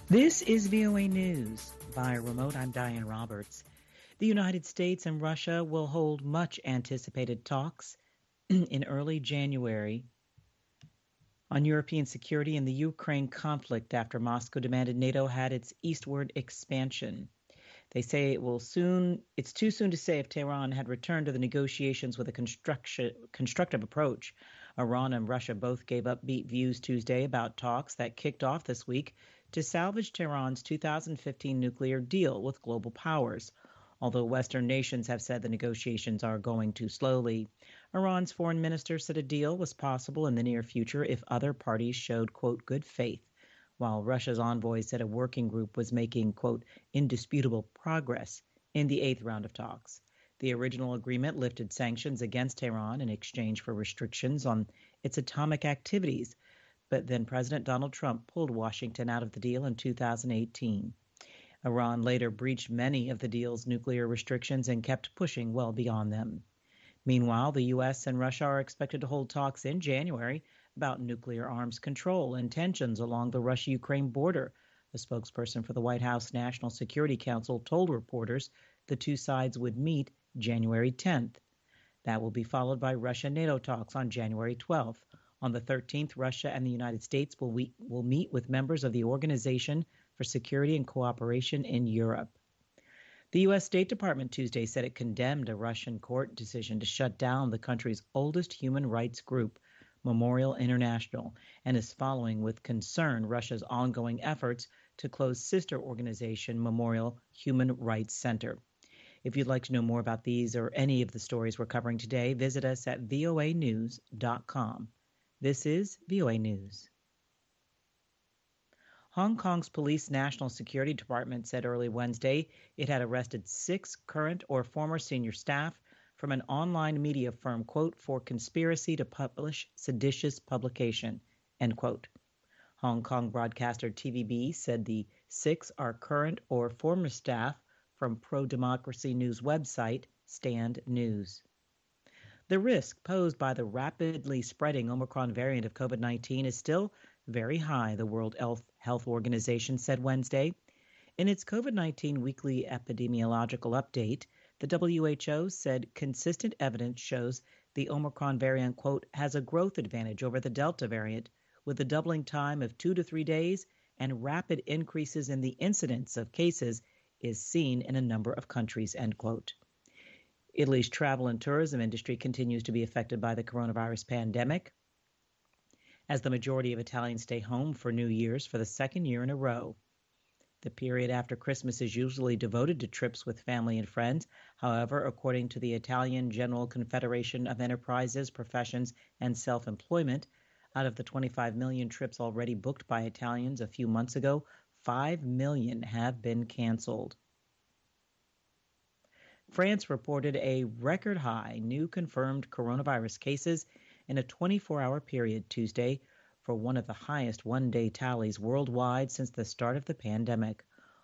This is VOA News. Via remote, I'm Diane Roberts. The United States and Russia will hold much anticipated talks in early January on European security in the Ukraine conflict after Moscow demanded NATO had its eastward expansion. They say it's too soon to say if Tehran had returned to the negotiations with a constructive approach. Iran and Russia both gave upbeat views Tuesday about talks that kicked off this week to salvage Tehran's 2015 nuclear deal with global powers, although Western nations have said the negotiations are going too slowly. Iran's foreign minister said a deal was possible in the near future if other parties showed, quote, good faith, while Russia's envoy said a working group was making, quote, indisputable progress in the eighth round of talks. The original agreement lifted sanctions against Tehran in exchange for restrictions on its atomic activities, but then President Donald Trump pulled Washington out of the deal in 2018. Iran later breached many of the deal's nuclear restrictions and kept pushing well beyond them. Meanwhile, the U.S. and Russia are expected to hold talks in January about nuclear arms control and tensions along the Russia-Ukraine border. A spokesperson for the White House National Security Council told reporters the two sides would meet January 10th. That will be followed by Russia-NATO talks on January 12th. On the 13th, Russia and the United States will meet with members of the Organization for Security and Cooperation in Europe. The U.S. State Department Tuesday said it condemned a Russian court decision to shut down the country's oldest human rights group, Memorial International, and is following with concern Russia's ongoing efforts to close sister organization Memorial Human Rights Center. If you'd like to know more about these or any of the stories we're covering today, visit us at voanews.com. This is VOA News. Hong Kong's Police National Security Department said early Wednesday it had arrested 6 current or former senior staff from an online media firm, quote, for conspiracy to publish seditious publication, end quote. Hong Kong broadcaster TVB said the 6 are current or former staff from pro-democracy news website Stand News. The risk posed by the rapidly spreading Omicron variant of COVID-19 is still very high, the World Health Organization said Wednesday. In its COVID-19 weekly epidemiological update, the WHO said consistent evidence shows the Omicron variant, quote, has a growth advantage over the Delta variant, with a doubling time of 2 to 3 days and rapid increases in the incidence of cases is seen in a number of countries, end quote. Italy's travel and tourism industry continues to be affected by the coronavirus pandemic, as the majority of Italians stay home for New Year's for the second year in a row. The period after Christmas is usually devoted to trips with family and friends. However, according to the Italian General Confederation of Enterprises, Professions, and Self-Employment, out of the 25 million trips already booked by Italians a few months ago, 5 million have been canceled. France reported a record high new confirmed coronavirus cases in a 24-hour period Tuesday for one of the highest one-day tallies worldwide since the start of the pandemic.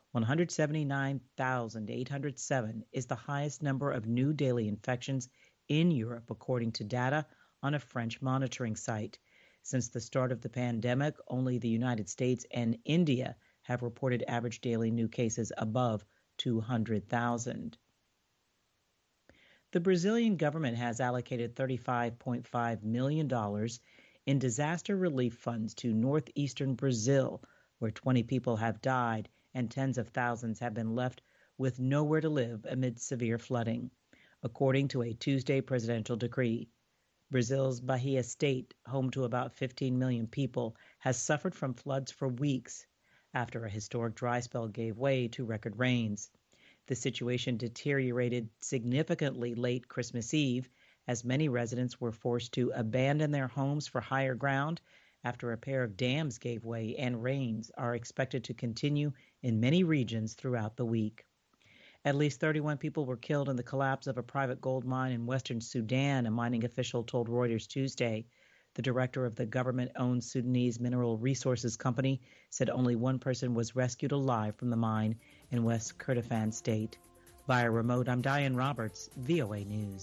179,807 is the highest number of new daily infections in Europe, according to data on a French monitoring site. Since the start of the pandemic, only the United States and India have reported average daily new cases above 200,000. The Brazilian government has allocated $35.5 million in disaster relief funds to northeastern Brazil, where 20 people have died and tens of thousands have been left with nowhere to live amid severe flooding, according to a Tuesday presidential decree. Brazil's Bahia state, home to about 15 million people, has suffered from floods for weeks after a historic dry spell gave way to record rains. The situation deteriorated significantly late Christmas Eve, as many residents were forced to abandon their homes for higher ground after a pair of dams gave way, and rains are expected to continue in many regions throughout the week. At least 31 people were killed in the collapse of a private gold mine in western Sudan, a mining official told Reuters Tuesday. The director of the government-owned Sudanese Mineral Resources Company said only one person was rescued alive from the mine in West Kordofan state. Via remote, I'm Diane Roberts, VOA News.